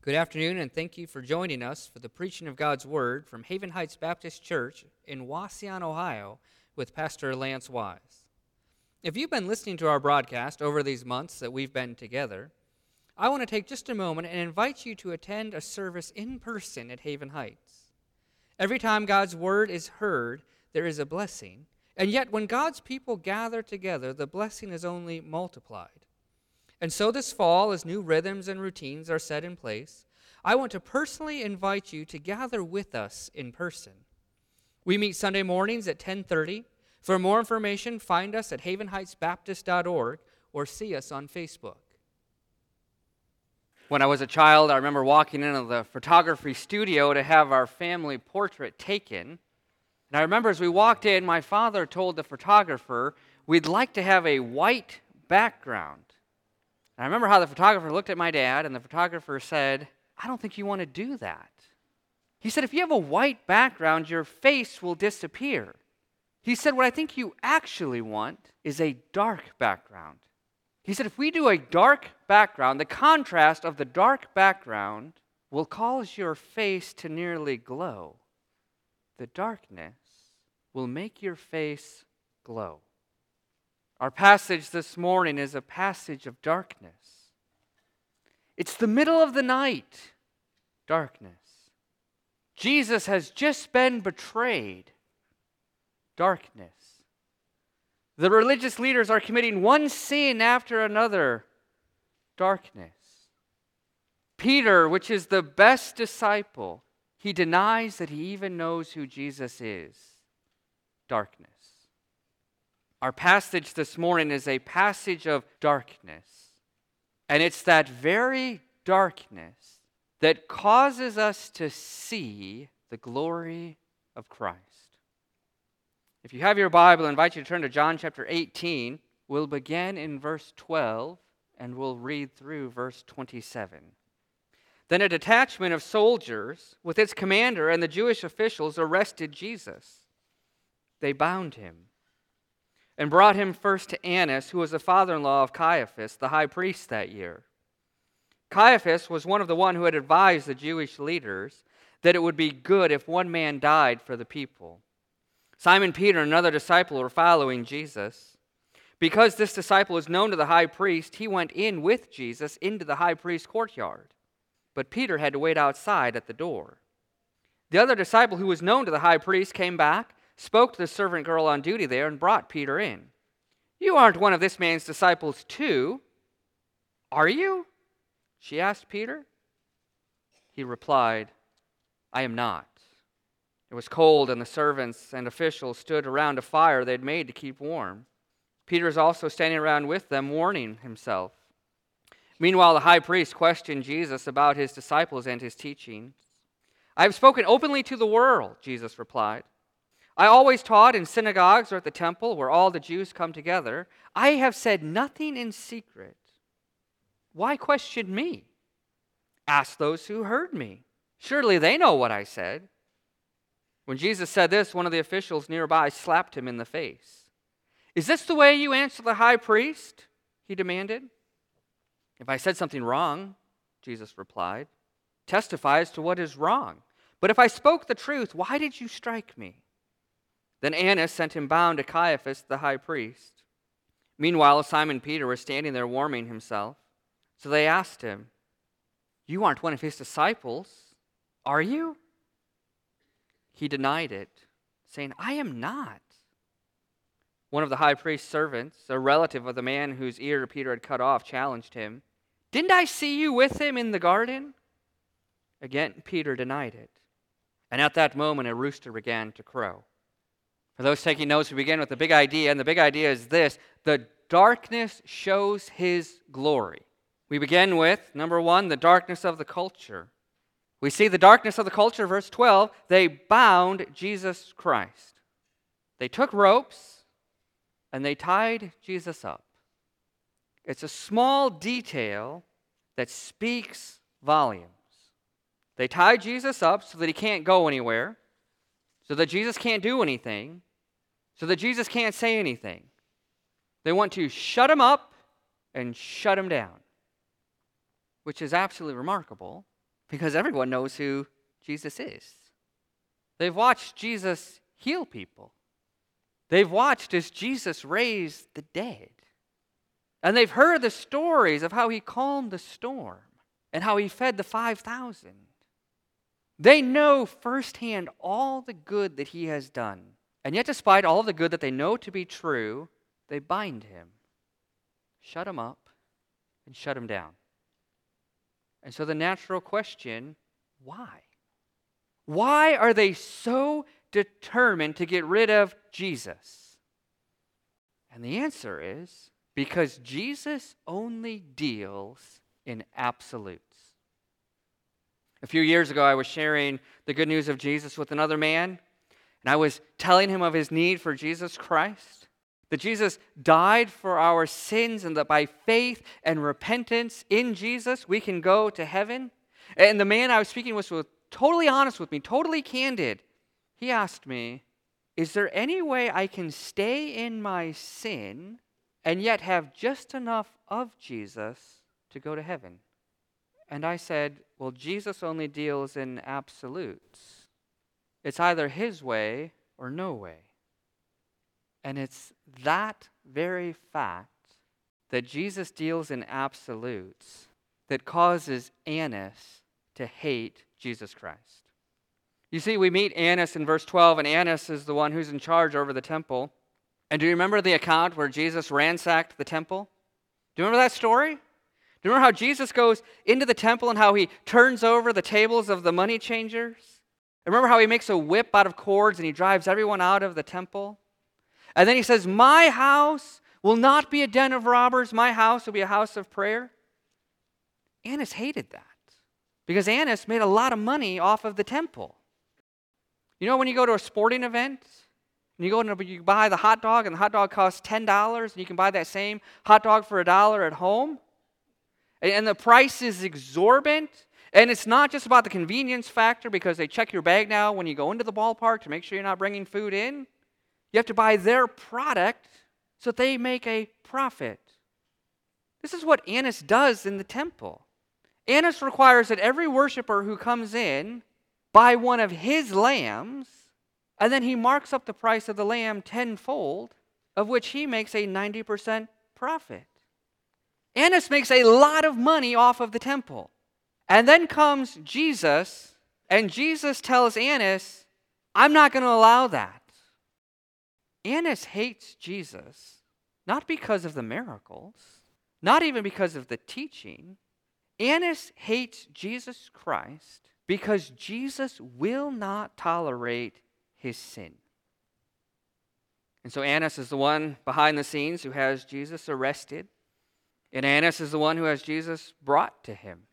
Good afternoon, and thank you for joining us for the preaching of God's Word from Haven Heights Baptist Church in Wauseon, Ohio, with Pastor Lance Wise. If you've been listening to our broadcast over these months that we've been together, I want to take just a moment and invite you to attend a service in person at Haven Heights. Every time God's Word is heard, there is a blessing, and yet when God's people gather together, the blessing is only multiplied. And so this fall, as new rhythms and routines are set in place, I want to personally invite you to gather with us in person. We meet Sunday mornings at 10:30. For more information, find us at havenheightsbaptist.org or see us on Facebook. When I was a child, I remember walking into the photography studio to have our family portrait taken. And I remember as we walked in, my father told the photographer, we'd like to have a white background. And I remember how the photographer looked at my dad, and the photographer said, I don't think you want to do that. He said, if you have a white background, your face will disappear. He said, what I think you actually want is a dark background. He said, if we do a dark background, the contrast of the dark background will cause your face to nearly glow. The darkness will make your face glow. Our passage this morning is a passage of darkness. It's the middle of the night, darkness. Jesus has just been betrayed, darkness. The religious leaders are committing one sin after another, darkness. Peter, which is the best disciple, he denies that he even knows who Jesus is, darkness. Our passage this morning is a passage of darkness. And it's that very darkness that causes us to see the glory of Christ. If you have your Bible, I invite you to turn to John chapter 18. We'll begin in verse 12 and we'll read through verse 27. Then a detachment of soldiers with its commander and the Jewish officials arrested Jesus. They bound him and brought him first to Annas, who was the father-in-law of Caiaphas, the high priest that year. Caiaphas was one of the one who had advised the Jewish leaders that it would be good if one man died for the people. Simon Peter and another disciple were following Jesus. Because this disciple was known to the high priest, he went in with Jesus into the high priest's courtyard. But Peter had to wait outside at the door. The other disciple who was known to the high priest came back, spoke to the servant girl on duty there, and brought Peter in. You aren't one of this man's disciples too, are you? She asked Peter. He replied, I am not. It was cold, and the servants and officials stood around a fire they'd made to keep warm. Peter is also standing around with them, warming himself. Meanwhile, the high priest questioned Jesus about his disciples and his teachings. I have spoken openly to the world, Jesus replied. I always taught in synagogues or at the temple where all the Jews come together. I have said nothing in secret. Why question me? Ask those who heard me. Surely they know what I said. When Jesus said this, one of the officials nearby slapped him in the face. Is this the way you answer the high priest? He demanded. If I said something wrong, Jesus replied, testify as to what is wrong. But if I spoke the truth, why did you strike me? Then Annas sent him bound to Caiaphas, the high priest. Meanwhile, Simon Peter was standing there warming himself. So they asked him, you aren't one of his disciples, are you? He denied it, saying, I am not. One of the high priest's servants, a relative of the man whose ear Peter had cut off, challenged him. Didn't I see you with him in the garden? Again, Peter denied it. And at that moment, a rooster began to crow. For those taking notes, we begin with the big idea, and the big idea is this: the darkness shows his glory. We begin with, number one, the darkness of the culture. We see the darkness of the culture, verse 12, they bound Jesus Christ. They took ropes, and they tied Jesus up. It's a small detail that speaks volumes. They tied Jesus up so that he can't go anywhere, so that Jesus can't do anything, so that Jesus can't say anything. They want to shut him up and shut him down, which is absolutely remarkable because everyone knows who Jesus is. They've watched Jesus heal people. They've watched as Jesus raised the dead. And they've heard the stories of how he calmed the storm and how he fed the 5,000. They know firsthand all the good that he has done. And yet, despite all the good that they know to be true, they bind him, shut him up, and shut him down. And so the natural question, why? Why are they so determined to get rid of Jesus? And the answer is because Jesus only deals in absolutes. A few years ago, I was sharing the good news of Jesus with another man, and I was telling him of his need for Jesus Christ, that Jesus died for our sins, and that by faith and repentance in Jesus, we can go to heaven. And the man I was speaking with was totally honest with me, totally candid. He asked me, is there any way I can stay in my sin and yet have just enough of Jesus to go to heaven? And I said, well, Jesus only deals in absolutes. It's either his way or no way. And it's that very fact that Jesus deals in absolutes that causes Annas to hate Jesus Christ. You see, we meet Annas in verse 12, and Annas is the one who's in charge over the temple. And do you remember the account where Jesus ransacked the temple? Do you remember that story? Do you remember how Jesus goes into the temple and how he turns over the tables of the money changers? Remember how he makes a whip out of cords and he drives everyone out of the temple? And then he says, my house will not be a den of robbers. My house will be a house of prayer. Annas hated that because Annas made a lot of money off of the temple. You know when you go to a sporting event and you buy the hot dog and the hot dog costs $10 and you can buy that same hot dog for $1 at home? And the price is exorbitant. And it's not just about the convenience factor because they check your bag now when you go into the ballpark to make sure you're not bringing food in. You have to buy their product so that they make a profit. This is what Annas does in the temple. Annas requires that every worshiper who comes in buy one of his lambs, and then he marks up the price of the lamb tenfold, of which he makes a 90% profit. Annas makes a lot of money off of the temple. And then comes Jesus, and Jesus tells Annas, I'm not going to allow that. Annas hates Jesus, not because of the miracles, not even because of the teaching. Annas hates Jesus Christ because Jesus will not tolerate his sin. And so Annas is the one behind the scenes who has Jesus arrested, and Annas is the one who has Jesus brought to him.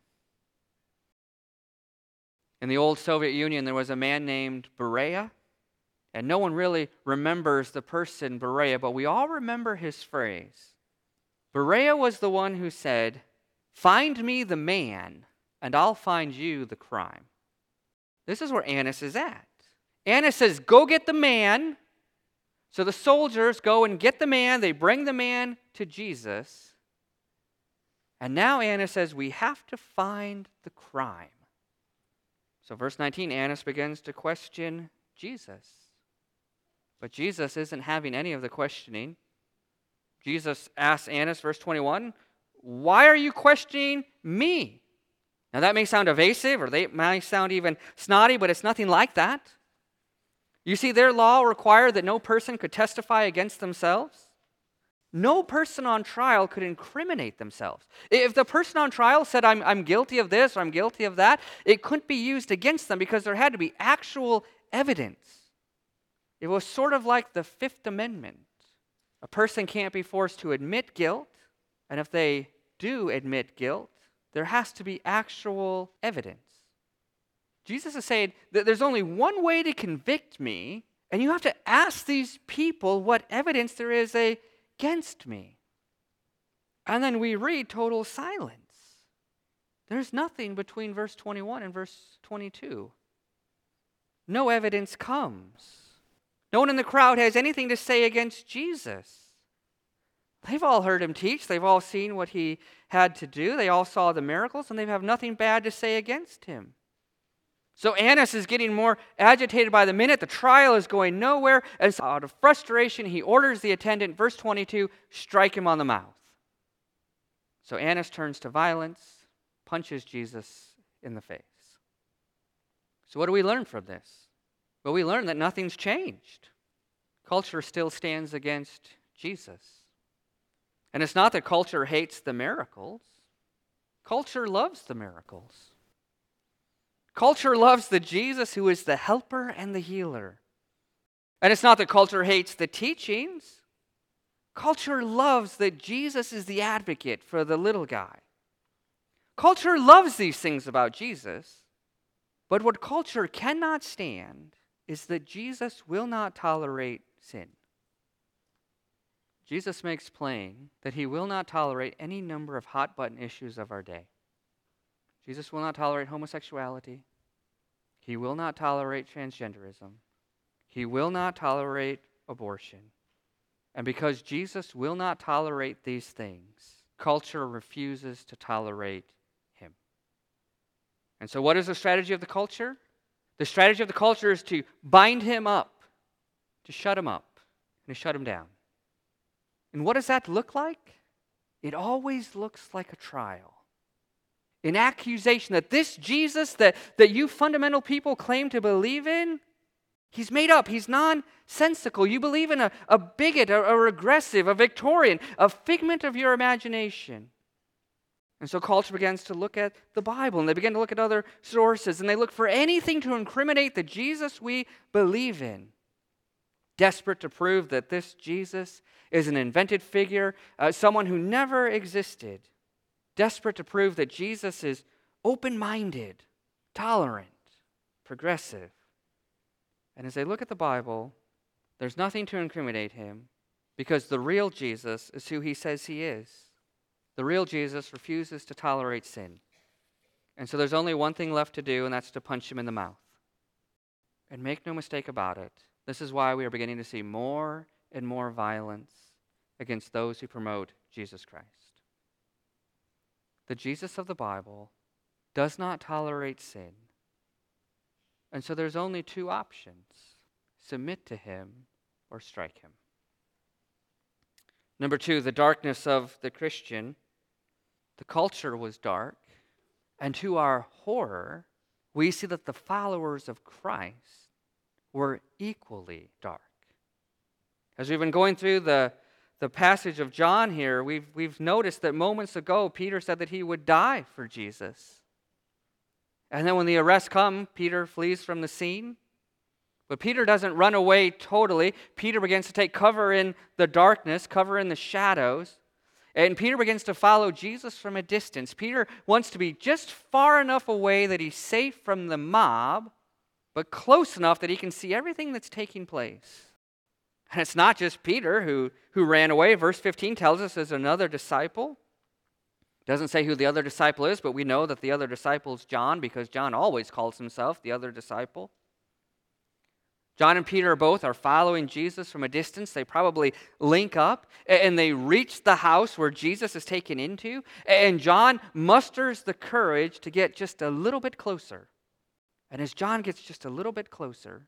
In the old Soviet Union, there was a man named Bereya, and no one really remembers the person Bereya, but we all remember his phrase. Bereya was the one who said, find me the man, and I'll find you the crime. This is where Annas is at. Annas says, go get the man. So the soldiers go and get the man. They bring the man to Jesus. And now Annas says, we have to find the crime. So verse 19, Annas begins to question Jesus. But Jesus isn't having any of the questioning. Jesus asks Annas, verse 21, why are you questioning me? Now that may sound evasive, or they may sound even snotty, but it's nothing like that. You see, their law required that no person could testify against themselves. No person on trial could incriminate themselves. If the person on trial said, I'm guilty of this or I'm guilty of that, it couldn't be used against them because there had to be actual evidence. It was sort of like the Fifth Amendment. A person can't be forced to admit guilt, and if they do admit guilt, there has to be actual evidence. Jesus is saying that there's only one way to convict me, and you have to ask these people what evidence there is against me. And then we read total silence. There's nothing between verse 21 and verse 22. No evidence comes. No one in the crowd has anything to say against Jesus. They've all heard him teach. They've all seen what he had to do. They all saw the miracles, and they have nothing bad to say against him. So Annas is getting more agitated by the minute. The trial is going nowhere. And so out of frustration, he orders the attendant, verse 22, strike him on the mouth. So Annas turns to violence, punches Jesus in the face. So what do we learn from this? Well, we learn that nothing's changed. Culture still stands against Jesus. And it's not that culture hates the miracles. Culture loves the miracles. Culture loves the Jesus who is the helper and the healer. And it's not that culture hates the teachings. Culture loves that Jesus is the advocate for the little guy. Culture loves these things about Jesus, but what culture cannot stand is that Jesus will not tolerate sin. Jesus makes plain that he will not tolerate any number of hot-button issues of our day. Jesus will not tolerate homosexuality. He will not tolerate transgenderism. He will not tolerate abortion. And because Jesus will not tolerate these things, culture refuses to tolerate him. And so what is the strategy of the culture? The strategy of the culture is to bind him up, to shut him up, and to shut him down. And what does that look like? It always looks like a trial. An accusation that this Jesus that you fundamental people claim to believe in, he's made up, he's nonsensical. You believe in a bigot, a regressive, a Victorian, a figment of your imagination. And so culture begins to look at the Bible, and they begin to look at other sources, and they look for anything to incriminate the Jesus we believe in. Desperate to prove that this Jesus is an invented figure, someone who never existed. Desperate to prove that Jesus is open-minded, tolerant, progressive. And as they look at the Bible, there's nothing to incriminate him because the real Jesus is who he says he is. The real Jesus refuses to tolerate sin. And so there's only one thing left to do, and that's to punch him in the mouth. And make no mistake about it, this is why we are beginning to see more and more violence against those who promote Jesus Christ. The Jesus of the Bible does not tolerate sin. And so there's only two options: submit to him or strike him. Number two, the darkness of the Christian. The culture was dark, and to our horror, we see that the followers of Christ were equally dark. As we've been going through the passage of John here, we've noticed that moments ago, Peter said that he would die for Jesus. And then when the arrests come, Peter flees from the scene. But Peter doesn't run away totally. Peter begins to take cover in the darkness, cover in the shadows. And Peter begins to follow Jesus from a distance. Peter wants to be just far enough away that he's safe from the mob, but close enough that he can see everything that's taking place. And it's not just Peter who ran away. Verse 15 tells us there's another disciple. It doesn't say who the other disciple is, but we know that the other disciple is John because John always calls himself the other disciple. John and Peter both are following Jesus from a distance. They probably link up, and they reach the house where Jesus is taken into, and John musters the courage to get just a little bit closer. And as John gets just a little bit closer,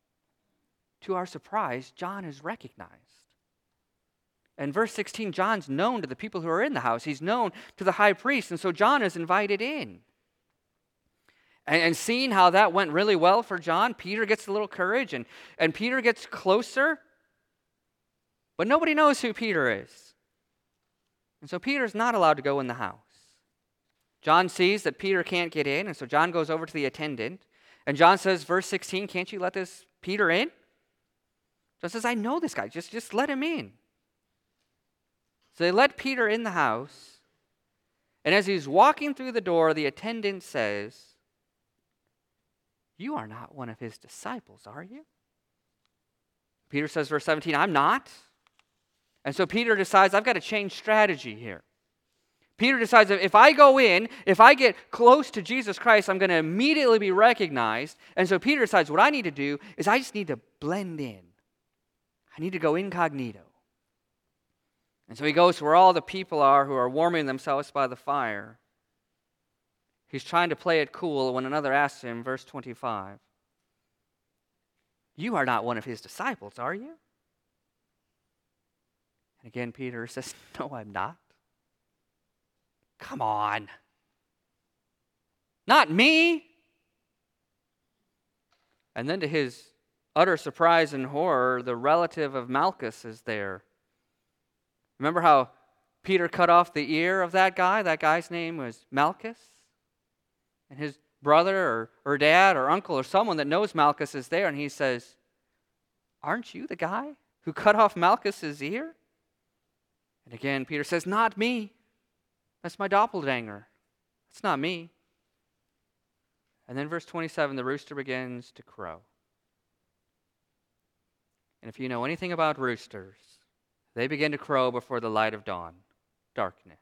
to our surprise, John is recognized. In verse 16, John's known to the people who are in the house. He's known to the high priest, and so John is invited in. And seeing how that went really well for John, Peter gets a little courage, and Peter gets closer, but nobody knows who Peter is. And so Peter's not allowed to go in the house. John sees that Peter can't get in, and so John goes over to the attendant, and John says, verse 16, "Can't you let this Peter in?" John says, "I know this guy, just let him in." So they let Peter in the house, and as he's walking through the door, the attendant says, "You are not one of his disciples, are you?" Peter says, verse 17, "I'm not." And so Peter decides, I've got to change strategy here. Peter decides that if I go in, if I get close to Jesus Christ, I'm going to immediately be recognized. And so Peter decides what I need to do is I just need to blend in. I need to go incognito. And so he goes to where all the people are who are warming themselves by the fire. He's trying to play it cool when another asks him, verse 25, "You are not one of his disciples, are you?" And again, Peter says, "No, I'm not." Come on. Not me. And then to his utter surprise and horror, the relative of Malchus is there. Remember how Peter cut off the ear of that guy? That guy's name was Malchus. And his brother or dad or uncle or someone that knows Malchus is there, and he says, "Aren't you the guy who cut off Malchus's ear?" And again, Peter says, "Not me. That's my doppelganger. That's not me." And then verse 27, the rooster begins to crow. And if you know anything about roosters, they begin to crow before the light of dawn, darkness.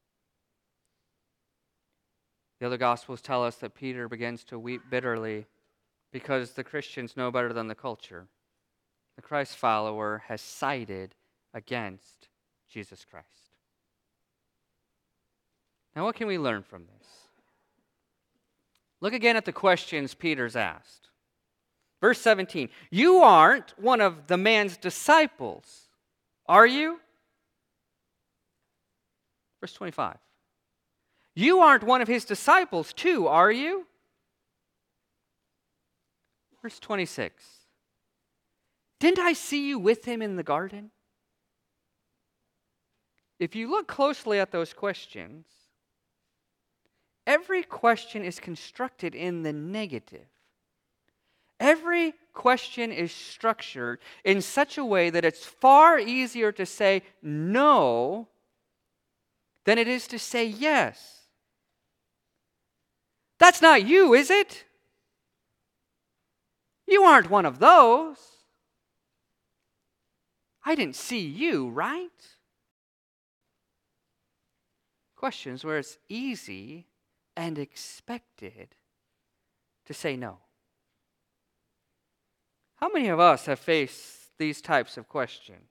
The other Gospels tell us that Peter begins to weep bitterly because the Christians know better than the culture. The Christ follower has sided against Jesus Christ. Now, what can we learn from this? Look again at the questions Peter's asked. Verse 17, "You aren't one of the man's disciples, are you?" Verse 25, "You aren't one of his disciples too, are you?" Verse 26, "Didn't I see you with him in the garden?" If you look closely at those questions, every question is constructed in the negative. Every question is structured in such a way that it's far easier to say no than it is to say yes. That's not you, is it? You aren't one of those. I didn't see you, right? Questions where it's easy and expected to say no. How many of us have faced these types of questions?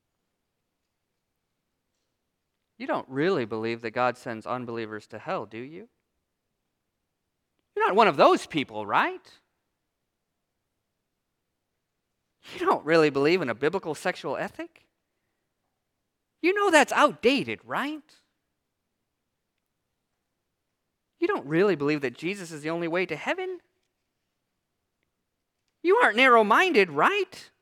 You don't really believe that God sends unbelievers to hell, do you? You're not one of those people, right? You don't really believe in a biblical sexual ethic? You know that's outdated, right? You don't really believe that Jesus is the only way to heaven? You aren't narrow-minded, right?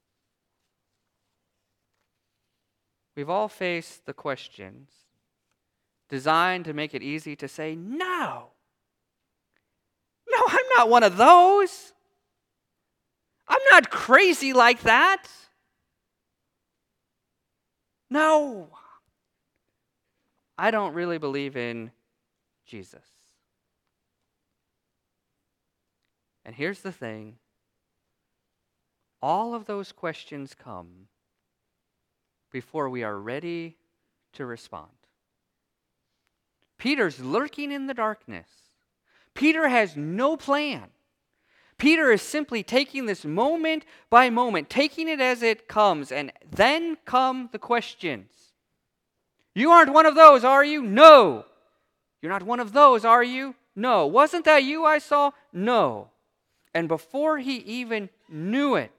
We've all faced the questions designed to make it easy to say, no. No, I'm not one of those. I'm not crazy like that. No. I don't really believe in Jesus. And here's the thing. All of those questions come before we are ready to respond. Peter's lurking in the darkness. Peter has no plan. Peter is simply taking this moment by moment, taking it as it comes, and then come the questions. You aren't one of those, are you? No. You're not one of those, are you? No. Wasn't that you I saw? No. And before he even knew it,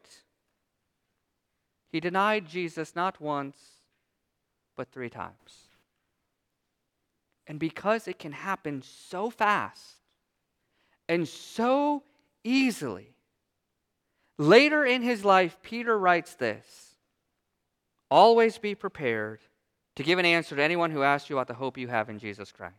he denied Jesus not once, but 3 times. And because it can happen so fast and so easily, later in his life, Peter writes this: "Always be prepared to give an answer to anyone who asks you about the hope you have in Jesus Christ."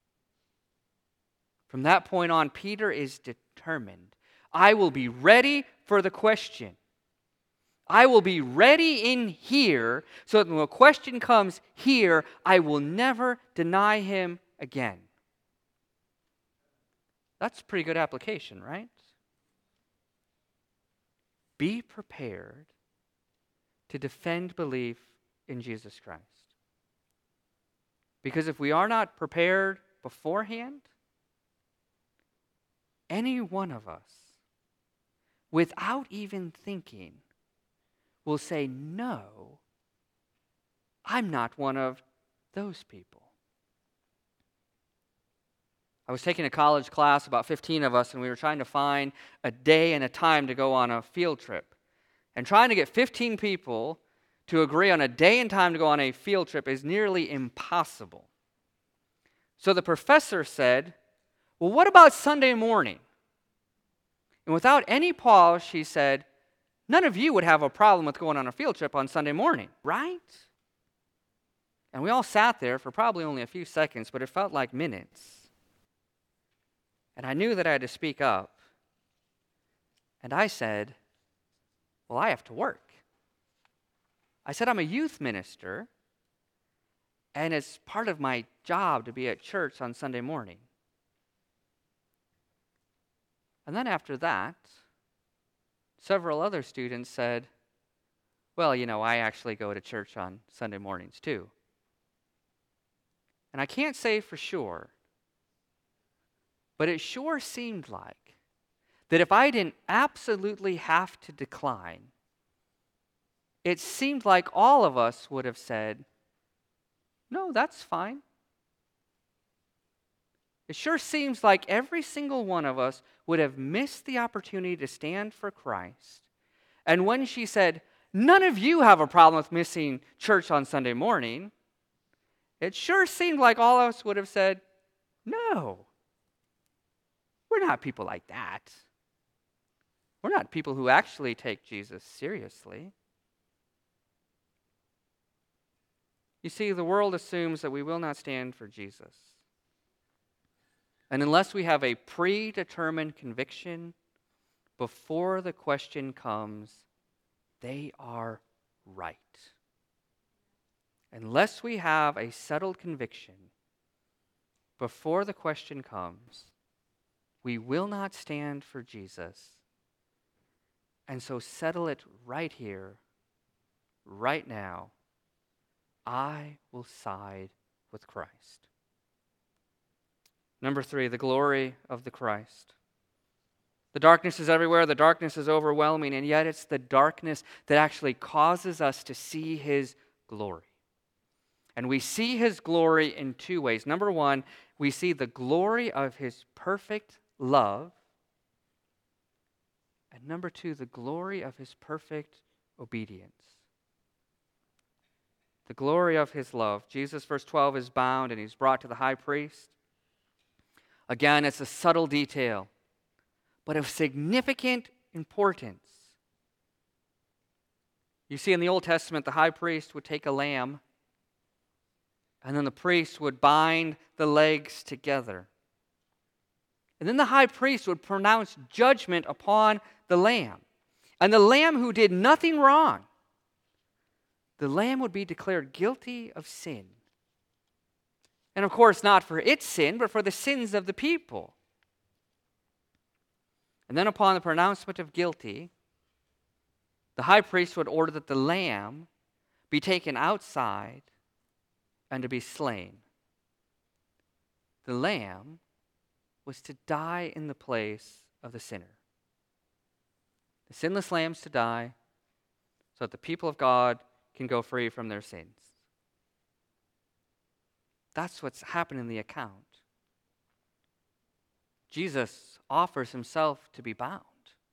From that point on, Peter is determined. I will be ready for the question. I will be ready in here so that when a question comes here, I will never deny him again. That's a pretty good application, right? Be prepared to defend belief in Jesus Christ. Because if we are not prepared beforehand, any one of us, without even thinking, will say, no, I'm not one of those people. I was taking a college class, about 15 of us, and we were trying to find a day and a time to go on a field trip. And trying to get 15 people to agree on a day and time to go on a field trip is nearly impossible. So the professor said, well, what about Sunday morning? And without any pause, she said, none of you would have a problem with going on a field trip on Sunday morning, right? And we all sat there for probably only a few seconds, but it felt like minutes. And I knew that I had to speak up. And I said, well, I have to work. I said, I'm a youth minister, and it's part of my job to be at church on Sunday morning. And then after that, several other students said, well, I actually go to church on Sunday mornings too. And I can't say for sure, but it sure seemed like that if I didn't absolutely have to decline, it seemed like all of us would have said, no, that's fine. It sure seems like every single one of us would have missed the opportunity to stand for Christ. And when she said, none of you have a problem with missing church on Sunday morning, it sure seemed like all of us would have said, no, we're not people like that. We're not people who actually take Jesus seriously. You see, the world assumes that we will not stand for Jesus. And unless we have a predetermined conviction, before the question comes, they are right. Unless we have a settled conviction, before the question comes, we will not stand for Jesus. And so settle it right here, right now. I will side with Christ. Number 3, the glory of the Christ. The darkness is everywhere, the darkness is overwhelming, and yet it's the darkness that actually causes us to see His glory. And we see His glory in 2 ways. Number 1, we see the glory of His perfect love. And number 2, the glory of His perfect obedience. The glory of His love. Jesus, verse 12, is bound and He's brought to the high priest. Again, it's a subtle detail, but of significant importance. You see, in the Old Testament, the high priest would take a lamb, and then the priest would bind the legs together. And then the high priest would pronounce judgment upon the lamb. And the lamb who did nothing wrong, the lamb would be declared guilty of sin. And of course, not for its sin, but for the sins of the people. And then upon the pronouncement of guilty, the high priest would order that the lamb be taken outside and to be slain. The lamb was to die in the place of the sinner. The sinless lambs to die so that the people of God can go free from their sins. That's what's happened in the account. Jesus offers Himself to be bound.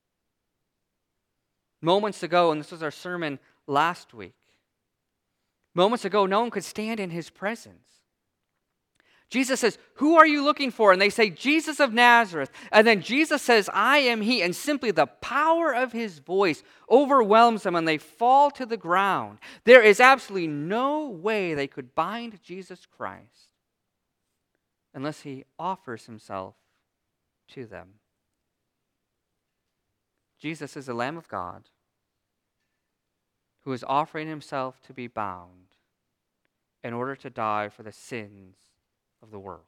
Moments ago, and this was our sermon last week, moments ago, no one could stand in His presence. Jesus says, who are you looking for? And they say, Jesus of Nazareth. And then Jesus says, I am He. And simply the power of His voice overwhelms them and they fall to the ground. There is absolutely no way they could bind Jesus Christ unless He offers Himself to them. Jesus is the Lamb of God who is offering Himself to be bound in order to die for the sins of the world.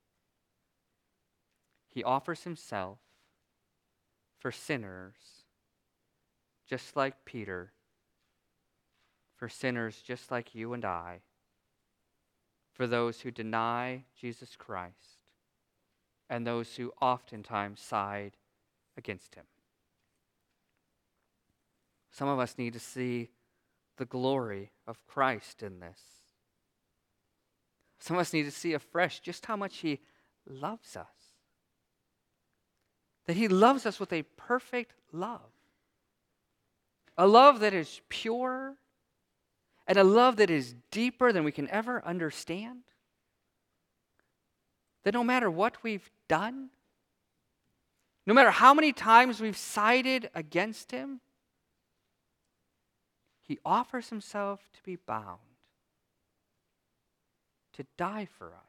He offers Himself for sinners just like Peter, for sinners just like you and I, for those who deny Jesus Christ and those who oftentimes side against Him. Some of us need to see the glory of Christ in this. Some of us need to see afresh just how much He loves us. That he loves us with a perfect love. A love that is pure and a love that is deeper than we can ever understand. That no matter what we've done, no matter how many times we've sided against him, he offers himself to be bound, to die for us.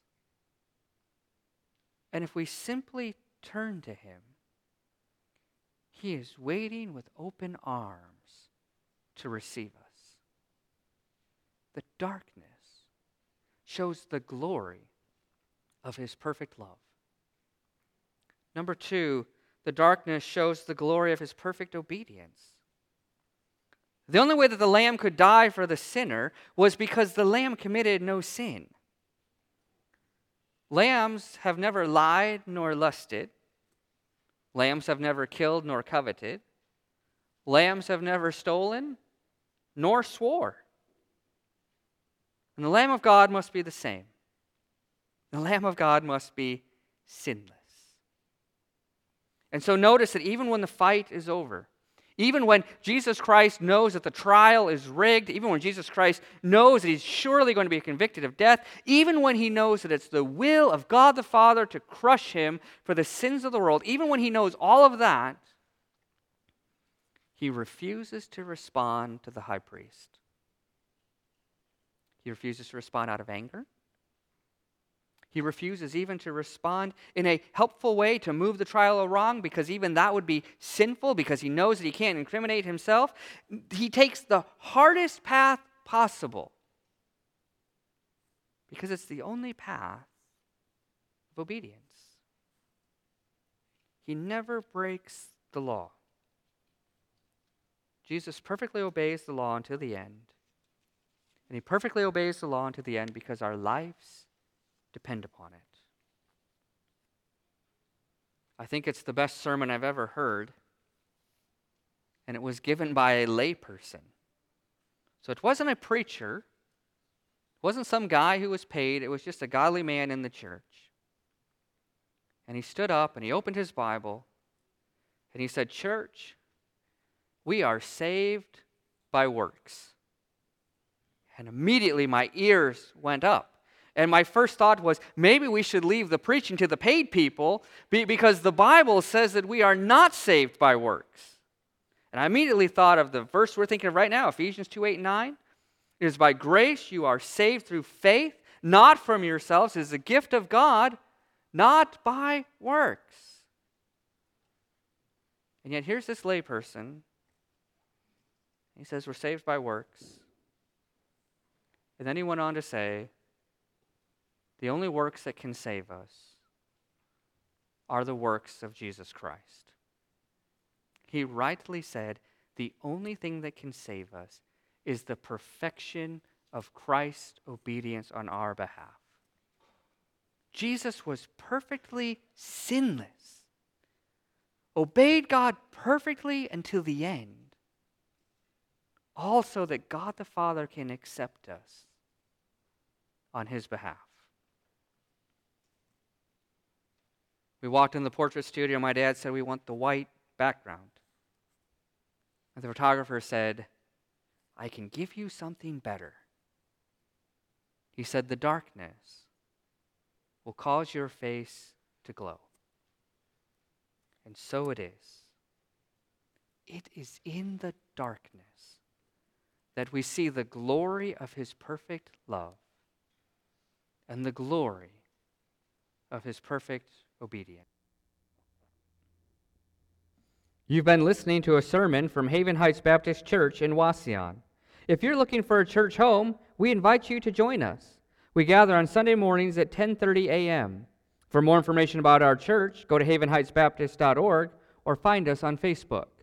And if we simply turn to him, he is waiting with open arms to receive us. The darkness shows the glory of his perfect love. Number 2, the darkness shows the glory of his perfect obedience. The only way that the lamb could die for the sinner was because the lamb committed no sin. Lambs have never lied nor lusted. Lambs have never killed nor coveted. Lambs have never stolen nor swore. And the Lamb of God must be the same. The Lamb of God must be sinless. And so notice that even when the fight is over, even when Jesus Christ knows that the trial is rigged, even when Jesus Christ knows that he's surely going to be convicted of death, even when he knows that it's the will of God the Father to crush him for the sins of the world, even when he knows all of that, he refuses to respond to the high priest. He refuses to respond out of anger. He refuses even to respond in a helpful way to move the trial along, because even that would be sinful, because he knows that he can't incriminate himself. He takes the hardest path possible because it's the only path of obedience. He never breaks the law. Jesus perfectly obeys the law until the end. And he perfectly obeys the law until the end because our lives depend upon it. I think it's the best sermon I've ever heard, and it was given by a layperson. So it wasn't a preacher, it wasn't some guy who was paid, it was just a godly man in the church. And he stood up and he opened his Bible and he said, "Church, we are saved by works." And immediately my ears went up. And my first thought was, maybe we should leave the preaching to the paid people because the Bible says that we are not saved by works. And I immediately thought of the verse we're thinking of right now, Ephesians 2:8-9. It is by grace you are saved through faith, not from yourselves. It is a gift of God, not by works. And yet here's this layperson. He says we're saved by works. And then he went on to say, the only works that can save us are the works of Jesus Christ. He rightly said the only thing that can save us is the perfection of Christ's obedience on our behalf. Jesus was perfectly sinless, obeyed God perfectly until the end, all so that God the Father can accept us on his behalf. We walked in the portrait studio. My dad said we want the white background. And the photographer said, "I can give you something better." He said, "The darkness will cause your face to glow." And so it is. It is in the darkness that we see the glory of his perfect love and the glory of his perfect obedience. You've been listening to a sermon from Haven Heights Baptist Church in Wauseon. If you're looking for a church home, we invite you to join us. We gather on Sunday mornings at 10:30 a.m. For more information about our church, go to havenheightsbaptist.org or find us on Facebook.